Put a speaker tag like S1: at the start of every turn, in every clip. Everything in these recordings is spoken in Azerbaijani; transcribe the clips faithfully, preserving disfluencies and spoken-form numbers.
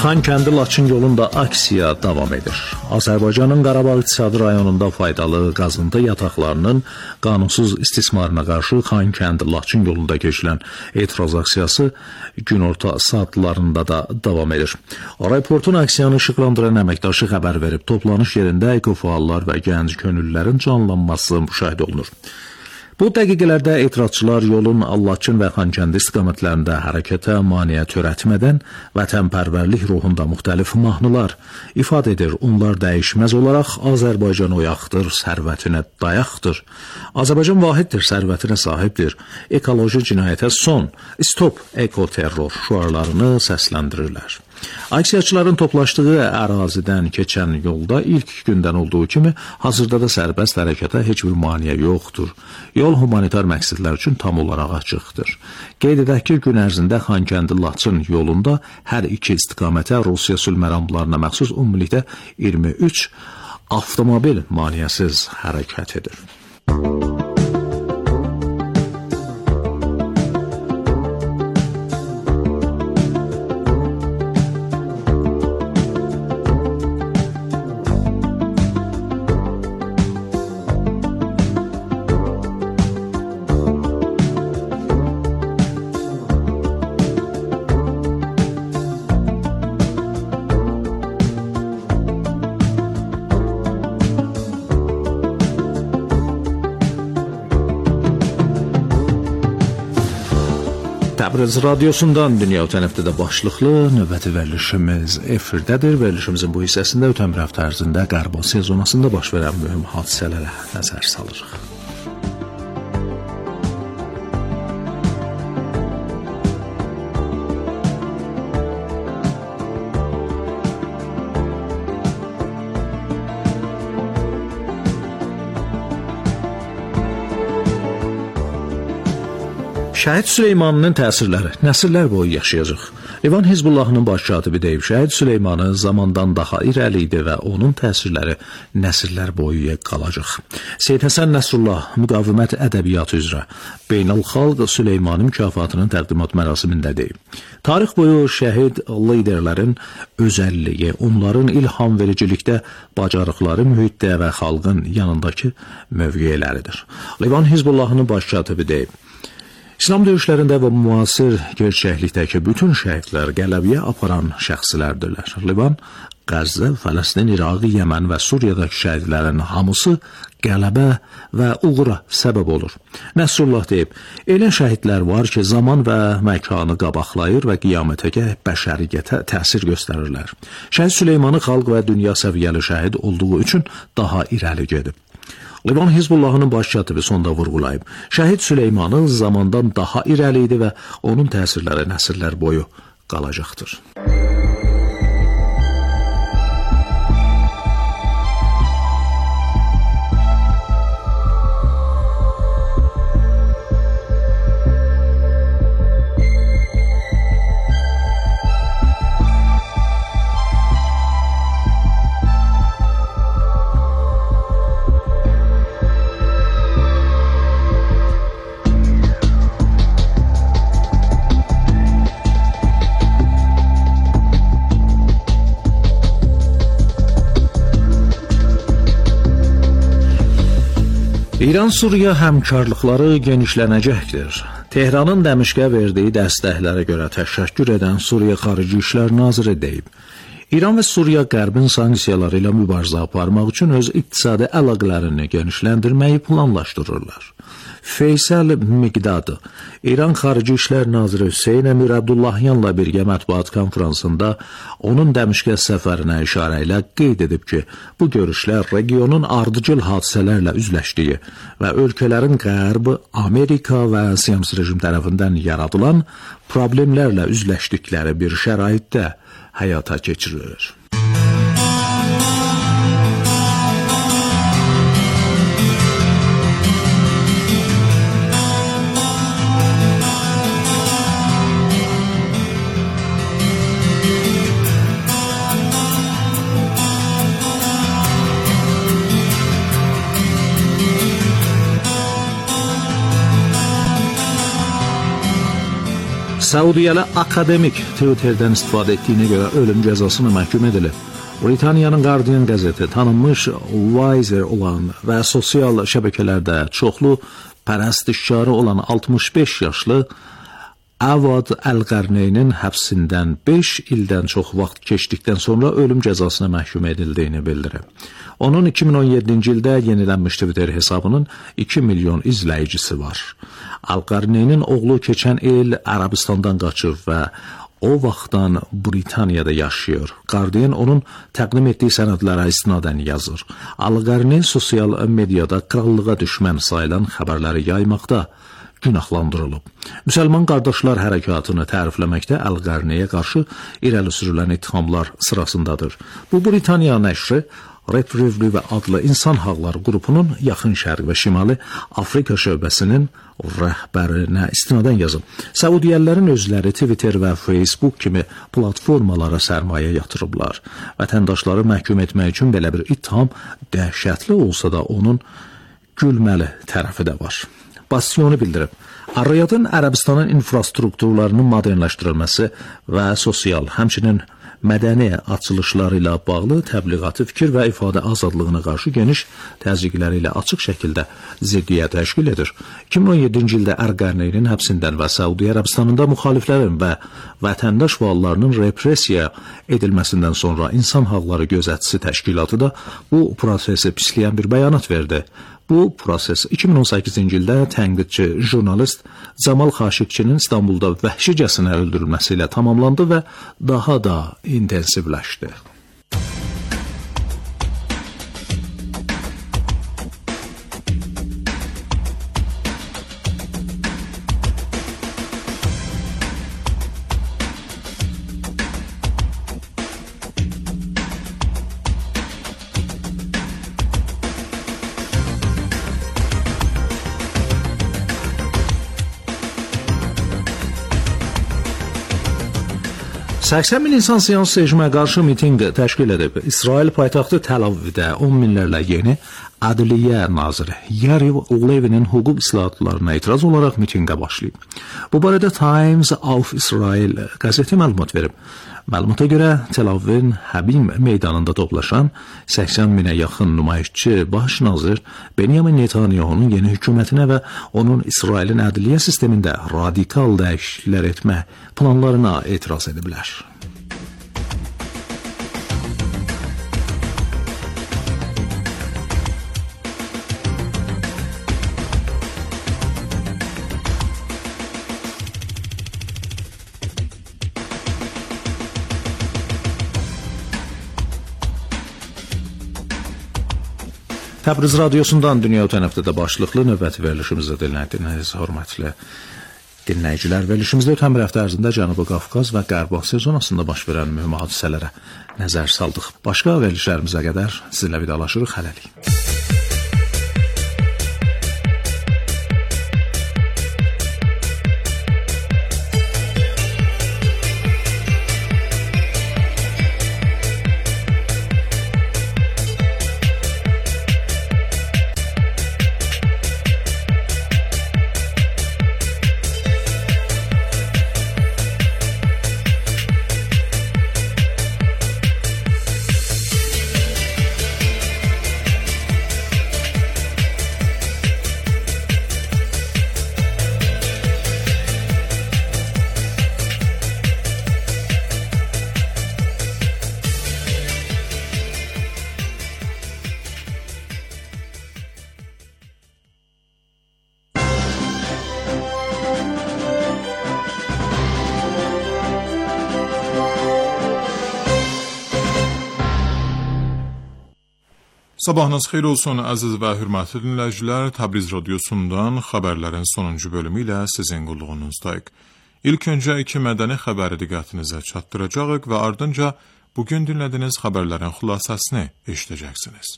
S1: Xankəndi-Laçın yolunda aksiya davam edir. Azərbaycanın Qarabağ İqtisadi rayonunda faydalı qazıntı yataqlarının qanunsuz istismarına qarşı Xankəndi-Laçın yolunda keçilən etiraz aksiyası günorta saatlarında da davam edir. Rayportun aksiyanı işıqlandıran əməkdaşı xəbər verib, toplanış yerində ekofaallar və gənc könüllülərin canlanması müşahidə olunur. Bu dəqiqələrdə etirazçılar yolun Laçın və Xankəndi istiqamətlərində hərəkətə maneə törətmədən vətənpərvərlik ruhunda müxtəlif mahnılar ifadə edir. Onlar dəyişməz olaraq Azərbaycan oyaqdır, sərvətinə dayaqdır. Azərbaycan vahiddir, sərvətinə sahibdir. Ekoloji cinayətə son, stop ekoterror şüarlarını səsləndirirlər. Aksiyaçıların toplaşdığı ərazidən keçən yolda ilk gündən olduğu kimi hazırda da sərbəst hərəkətə heç bir maneə yoxdur. Yol humanitar məqsədlər üçün tam olaraq açıqdır. Qeyd edək ki, gün ərzində Xankəndi-Laçın yolunda hər iki istiqamətə Rusiya sülhməramlarına məxsus ümumilikdə iyirmi üç avtomobil maneəsiz hərəkət edir. Təbriz radiosundan dünya ötən həftədə başlıqlı növbəti verilişimiz efirdədir. Verilişimizin bu hissəsində ötən bir həftə ərzində Qərb Asiya zonasında baş verən mühüm hadisələrə nəzər salırıq. Şəhid Süleymanının təsirləri nəsillər boyu yaşayacaq. İvan Hizbullahının baş katibi deyib, Şəhid Süleymanı zamandan daha irəli idi və onun təsirləri nəsillər boyu qalacaq. Seyid Həsən Nəsrullah müqavimət ədəbiyyatı üzrə Beynəlxalq Süleymanı mükafatının təqdimat mərasimində deyib. Tarix boyu şəhid liderlərin özəlliyi, onların ilham vericilikdə bacarıqları mühitdə və xalqın yanındakı mövqeləridir. İvan Hizbullahının baş katibi deyib, İslam döyüşlərində və müasir gerçəklikdəki bütün şəhidlər qələbəyə aparan şəxslərdirlər. Livan, Qəzza, Fələstin, İraq, Yəmən və Suriyadakı şəhidlərin hamısı qələbə və uğura səbəb olur. Nəsrullah deyib, elə şəhidlər var ki, zaman və məkanı qabaqlayır və qiyamətə bəşəriyyətə təsir göstərirlər. Şəhid Süleymanı xalq və dünya səviyyəli şəhid olduğu üçün daha irəli gedib. İvan Hizbullahının baş katibi sonda vurğulayıb, Şəhid Süleymanı zamandan daha irəli idi və onun təsirləri nəsillər boyu qalacaqdır. İran-Suriya həmkarlıqları genişlənəcəkdir. Tehranın Dəmişqə verdiyi dəstəklərə görə təşəkkür edən Suriya Xarici İşlər Naziri deyib. İran və Suriya Qərbin sanksiyaları ilə mübarizə aparmaq üçün öz iqtisadi əlaqələrini genişləndirməyi planlaşdırırlar. Feysal Miqdadi, İran Xarici İşlər Naziri Hüseyn Əmir Abdullahyanla birgə mətbuat konferansında onun Dəmişqə səfərinə işarə ilə qeyd edib ki, bu görüşlər regionun ardıcıl hadisələrlə üzləşdiyi və ölkələrin Qərb, Amerika və siyasi rejim tərəfindən yaradılan problemlərlə üzləşdikləri bir şəraitdə həyata keçirilir. Səudiyyəli akademik Twitterdən istifadə etdiyinə görə ölüm cəzasına məhkum edilib. Britaniyanın Guardian qəzeti tanınmış Wiser olan və sosial şəbəkələrdə çoxlu pərəstişkarı olan altmış beş yaşlı Avad Əl-Qarneynin həbsindən beş ildən çox vaxt keçdikdən sonra ölüm cəzasına məhkum edildiyini bildirib. Onun iki min on yeddinci ildə yenilənmiş Twitter hesabının iki milyon izləyicisi var. Əl-Qarneynin oğlu keçən il Ərəbistandan qaçıb və o vaxtdan Britaniyada yaşayır. Guardian onun təqdim etdiyi sənədlərə istinadən yazır. Əl-Qarney sosial mediada krallığa düşmən sayılan xəbərləri yaymaqda günahlandırılıb. Müsəlman qardaşlar hərəkatını tərifləməkdə Əl-Qarneyyə qarşı irəli sürülən ittihamlar sırasındadır. Bu Britaniya nəşri Reprieve adlı insan haqları qrupunun Yaxın Şərq və Şimali Afrika şöbəsinin rəhbərinə istinadən yazıb. Səudiyyəlilərin özləri Twitter və Facebook kimi platformalara sərmayə yatırıblar. Vətəndaşları məhkum etmək üçün belə bir ittiham dəhşətli olsa da onun gülməli tərəfi də var. Bastionu bildirib. Ar-Riyadın Ərəbistanın infrastrukturlarının modernləşdirilməsi və sosial, həmçinin mədəni açılışları ilə bağlı təbliğatı fikir və ifadə azadlığına qarşı geniş təzyiqləri ilə açıq şəkildə ziddiyyət təşkil edir. iki min on yeddinci ildə Əl-Qarneynin həbsindən və Səudiyyə Ərəbistanında müxaliflərin və vətəndaş fəallarının repressiya edilməsindən sonra İnsan Haqları Gözətçisi Təşkilatı da bu prosesi pisləyən bir bəyanat verdi. Bu proses iki min on səkkizinci ildə tənqidçi jurnalist Camal Xaşiqçinin İstanbulda vəhşicəsinə öldürülməsi ilə tamamlandı və daha da intensivləşdi. səksən min insan siyasi rejimə qarşı mitinq təşkil edib. İsrail paytaxtı Təl-Avivdə on minlərlə yeni Ədliyyə naziri Yariv Levinin hüquq islahatlarına etiraz olaraq mitinqə başlayıb. Bu barədə Times of Israel qəzeti məlumat verib. Məlumata görə Tel-Avivin Həbim meydanında toplaşan səksən minə yaxın nümayişçi baş nazir Benyamin Netanyahunun yeni hökumətinə və onun İsrailin ədliyyə sistemində radikal dəyişikliklər etmə planlarına etiraz ediblər. Təbriz radiosundan dünya ötən həftədə başlıqlı növbəti verilişimizdə dinlədiniz, hörmətli dinləyicilər. Verilişimizdə ötən bir həftə ərzində Cənubi Qafqaz və Qərb Asiya zonasında baş verən mühüm hadisələrə nəzər saldıq. Başqa verilişlərimizə qədər sizinlə vidalaşırıq, hələlik.
S2: Sabahınız xeyir olsun, əziz və hörmətli dinləyicilər. Təbriz radiosundan xəbərlərin sonuncu bölümü ilə sizin qulluğunuzdayıq. İlk öncə iki mədəni xəbəri diqqətinizə çatdıracağıq və ardınca bugün dinlədiyiniz xəbərlərin xülasəsini eşidəcəksiniz.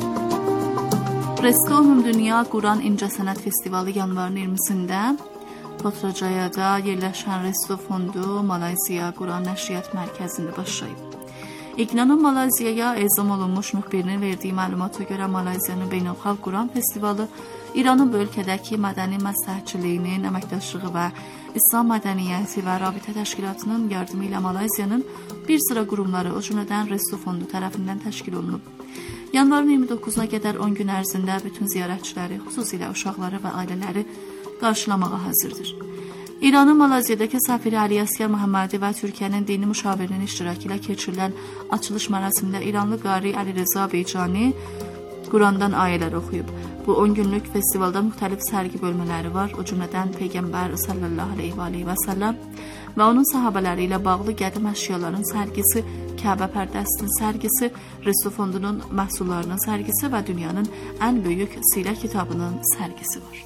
S3: Rəssamım Dünya Quran İncəsənət Festivalı yanvarın iyirmisində Potracaya'da yerləşən Resto Fondu Malayziya Quran Nəşriyyat Mərkəzində başlayıb. İqnanın Malayziyaya ezam olunmuş müxbirinin verdiyi məlumata görə Malayziyanın Beynəlxalq Quran Festivalı İranın bu ölkədəki mədəni məsləhətçiliyinin əməkdaşlığı və İslam mədəniyyəti və rabitə təşkilatının yardımı ilə Malayziyanın bir sıra qurumları, o cümlədən Resto Fondu tərəfindən təşkil olunub. Yanvarın iyirmi doqquzuna qədər on gün ərzində bütün ziyarətçiləri, xüsusilə uşaqları və ailələri qarşılamağa hazırdır. İranın Malayziyadakı səfiri Ali Əsgər Məhəmmədi və Türkiyənin dini müşavirinin iştirakı ilə keçirilən açılış mərasimində İranlı qari Əli Reza Beycani Qurandan ayələr oxuyub. Bu on günlük festivalda müxtəlif sərgi bölmələri var, o cümlədən Peyğəmbər sallallahu aleyhi və səlləm və onun sahabələri ilə bağlı qədim əşyaların sərgisi, Kəbə pərdəsinin sərgisi, Resto Fondunun məhsullarının sərgisi və dünyanın ən böyük sirə kitabının sərgisi var.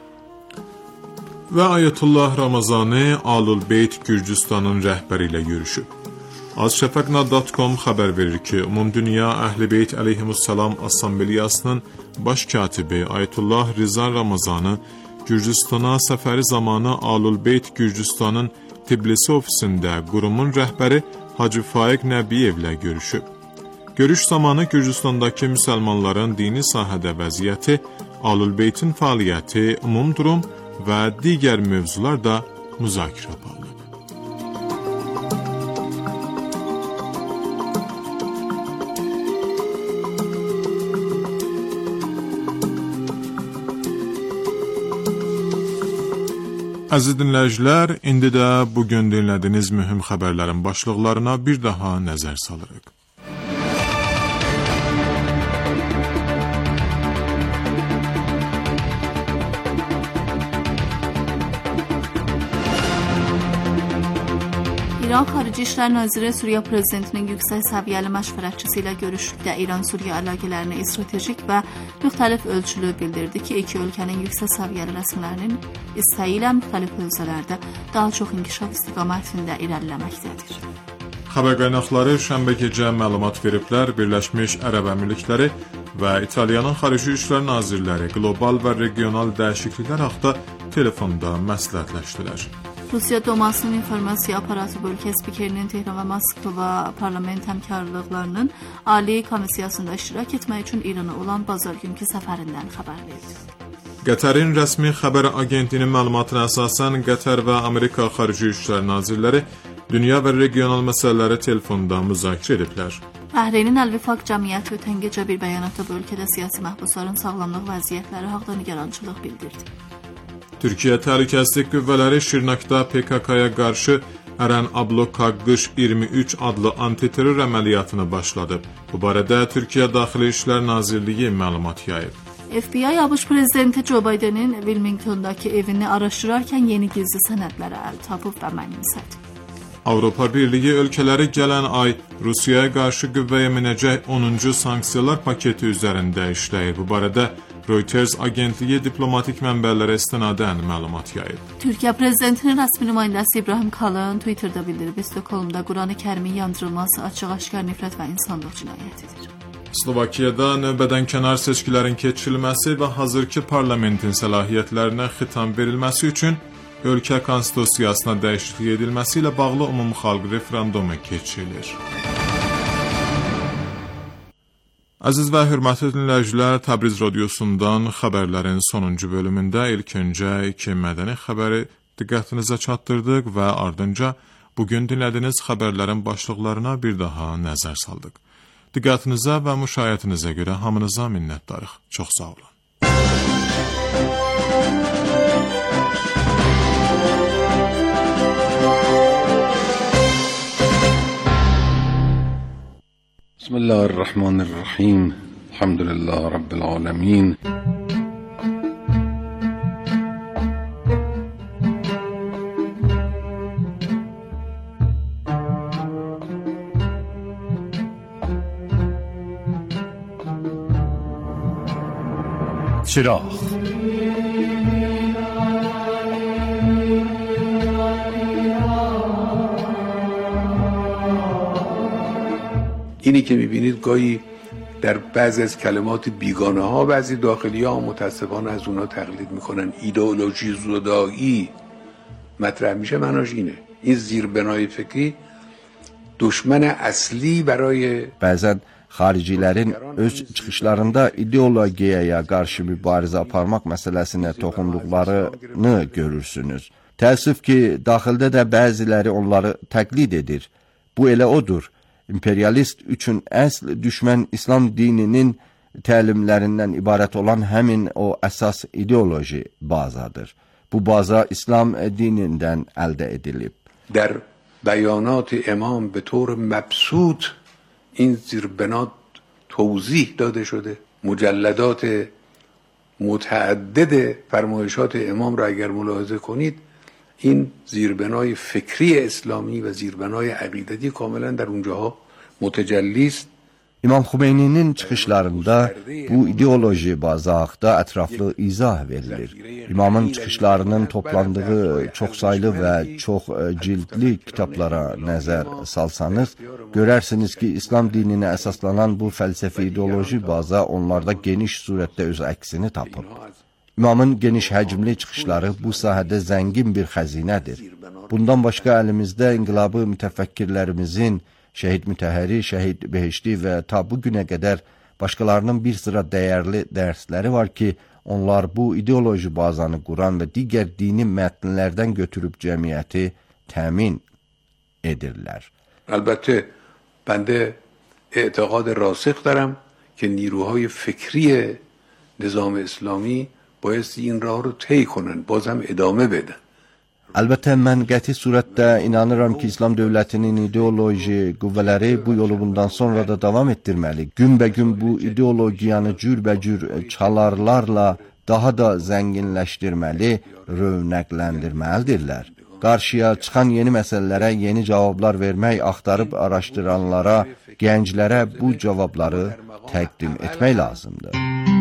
S2: Və Ayətullah Ramazani Alul Beyt Gürcüstanın rəhbəri ilə görüşüb. azşəfaqna nöqtə com xəbər verir ki, Ümumdünya Əhl-i Beyt əleyhimussalam Assambleyasının baş katibi Ayətullah Riza Ramazani Gürcüstana səfəri zamanı Alul Beyt Gürcüstanın Tbilisi ofisində qurumun rəhbəri Hacı Faiq Nəbiyevlə görüşüb. Görüş zamanı Gürcüstandakı müsəlmanların dini sahədə vəziyyəti, Alul Beytin fəaliyyəti, ümum durum və digər mövzular da müzakirə aparılıb. Əziz dinləyicilər, indi də bugün dinlədiyiniz mühüm xəbərlərin başlıqlarına bir daha nəzər salırıq.
S3: İran Xarici İşlər Naziri Suriya Prezidentinin yüksək səviyyəli məşvərətçisi ilə görüşükdə İran-Suriya əlaqələrini stratejik və müxtəlif ölçülü bildirdi ki, iki ölkənin yüksək səviyyəli rəsmilərinin istəyi ilə müxtəlif hövzələrdə daha çox inkişaf istiqamətində irəliləməkdədir.
S2: Xəbər qaynaqları şənbə gecə məlumat veriblər, Birləşmiş Ərəb Əmirlikləri və İtaliyanın Xarici İşlər Nazirləri qlobal və regional dəyişikliklər haqda telefonda məsləhətləşdilər.
S3: Rusiya Dumasının informasiya aparatı bölgə spikerinin Tehran və Moskva parlament həmkarlıqlarının Ali komissiyasında iştirak etmək üçün İrana olan bazar günkü səfərindən xəbər verdi.
S2: Qətərin rəsmi xəbər agentinin məlumatına əsasən Qətər və Amerika Xarici İşlər Nazirləri dünya və regional məsələləri telefonda müzakirə ediblər.
S3: Bəhreynin Əl-Vifaq Cəmiyyəti ötən gecə bir bəyanatda bölgədə siyasi məhbusların sağlamlıq vəziyyətləri haqqında nigarançılıq bildirdi.
S2: Türkiyə Təhlükəsizlik Qüvvələri Şirnakda P K K-ya qarşı Ərən Ablokaqış iyirmi üç adlı antiterror əməliyyatını başladıb. Bu barədə Türkiyə Daxili İşlər Nazirliyi məlumat yayıb.
S3: F B I ABŞ Prezidenti Joe Bidenin Wilmingtondakı evini araşdırarkən yeni gizli sənədlərə əl tapıb və mənimsədi.
S2: Avropa Birliyi ölkələri gələn ay Rusiyaya qarşı qüvvəyə minəcək onuncu sanksiyalar paketi üzərində işləyir. Bu barədə Reuters agentliyi diplomatik mənbələrə istinadən məlumat yayıb.
S3: Türkiyə Prezidentinin rəsmi nümayəndəsi İbrahim Kalın Twitter'da bildirib, Stokholmda Quran-ı Kərimin yandırılması açıq-aşkar nifrət və insanlıq cinayətidir.
S2: Slovakiyada növbədən kənar seçkilərin keçirilməsi və hazırki parlamentin səlahiyyətlərinə xitam verilməsi üçün ölkə konstitusiyasına dəyişiklik edilməsi ilə bağlı ümumxalq referendumu keçirilir. Əziz və hörmətli dinləyicilər, Təbriz radiosundan xəbərlərin sonuncu bölümündə ilk öncə iki mədəni xəbəri diqqətinizə çatdırdıq və ardınca bugün dinlədiyiniz xəbərlərin başlıqlarına bir daha nəzər saldıq. Diqqətinizə və müşahiyyətinizə görə hamınıza minnətdarıq. Çox sağ olun.
S4: Bismillahirrahmanirrahim. Elhamdülillah Rabbil alemin.
S1: چراغ
S5: اینی که میبینید گاهی در بعضی از کلمات بیگانه ها بعضی داخلی ها متاسفانه از اونا تقلید میکنن. ایدئولوژی زدایی مطرح میشه معناش اینه. این زیربنای فکری düşman əsli برای
S6: Bəzən xaricilərin öz çıxışlarında ideologiyaya qarşı mübarizə aparmaq məsələsinə toxunduqlarını görürsünüz. Təəssüf ki, daxildə də bəziləri onları təqlid edir. Bu elə odur. İmperialist üçün əsl düşmən İslam dininin təlimlərindən ibarət olan həmin o əsas ideoloji bazadır. Bu baza İslam dinindən əldə edilib.
S5: در بیانات امام به طور مبسوط این زیربنا توضیح داده شده. مجلدات متعدد فرمایشات امام را اگر ملاحظه کنید، این زیربنای فکری اسلامی و زیربنای عقیدتی کاملا در اونجاها متجلی است.
S6: İmam Xumeyninin çıxışlarında bu ideoloji bazı haqda ətraflı izah verilir. İmamın çıxışlarının toplandığı çoxsaylı və çox cildli kitablara nəzər salsanız, görərsiniz ki, İslam dininə əsaslanan bu fəlsəfi ideoloji baza onlarda geniş surətdə öz əksini tapır. İmamın geniş həcmli çıxışları bu sahədə zəngin bir xəzinədir. Bundan başqa əlimizdə inqilabı mütəfəkkirlərimizin Şəhid Mütəhhəri, Şəhid Behişti və ta bu günə qədər başqalarının bir sıra dəyərli dərsləri var ki, onlar bu ideoloji bazanı quran və digər dini mətnlərdən götürüb cəmiyyəti təmin edirlər.
S5: البته بنده اعتقاد راسخ دارم که نیروهای فکری نظام اسلامی بایستی این راه رو طی کنن، بازم ادامه بدن.
S6: Əlbəttə, mən qəti surətdə inanıram ki, İslam dövlətinin ideoloji qüvvələri bu yolu bundan sonra da davam etdirməli. Günbəgün bu ideologiyanı cürbəcür çalarlarla daha da zənginləşdirməli, rövnəqləndirməlidirlər. Qarşıya çıxan yeni məsələlərə yeni cavablar vermək, axtarıb araşdıranlara, gənclərə bu cavabları təqdim etmək lazımdır.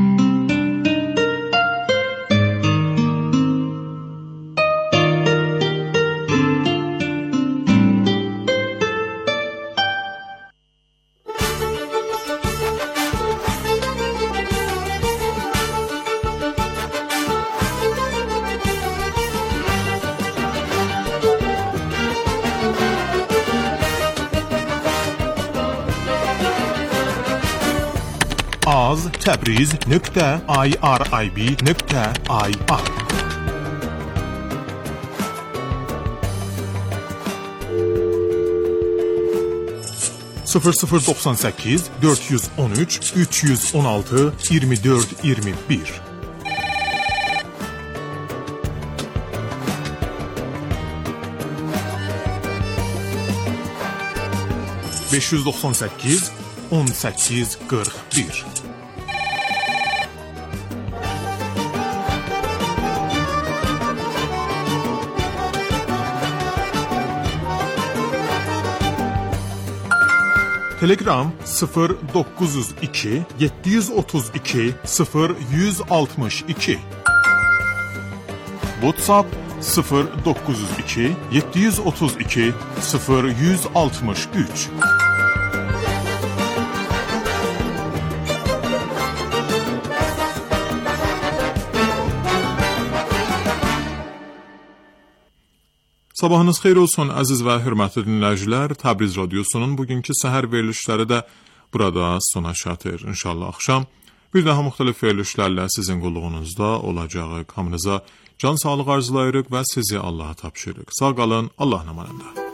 S2: az təbriz nöqtə irib nöqtə ir sıfır sıfır doxsan səkkiz dörd yüz on üç üç yüz on altı iyirmi dörd iyirmi bir beş yüz doxsan səkkiz on səkkiz qırx bir Telegram sıfır doqquz yüz iki yeddi yüz otuz iki sıfır yüz altmış iki WhatsApp sıfır doqquz yüz iki yeddi yüz otuz iki sıfır yüz altmış üç Sabahınız xeyir olsun, əziz və hörmətli dinləyicilər. Təbriz Radiosunun bugünkü səhər verilişləri də burada sona çatır. İnşallah axşam bir daha müxtəlif verilişlərlə sizin qulluğunuzda olacağıq. Hamınıza can sağlıq arzulayırıq və sizi Allaha tapşırırıq. Sağ qalın, Allahın amanında.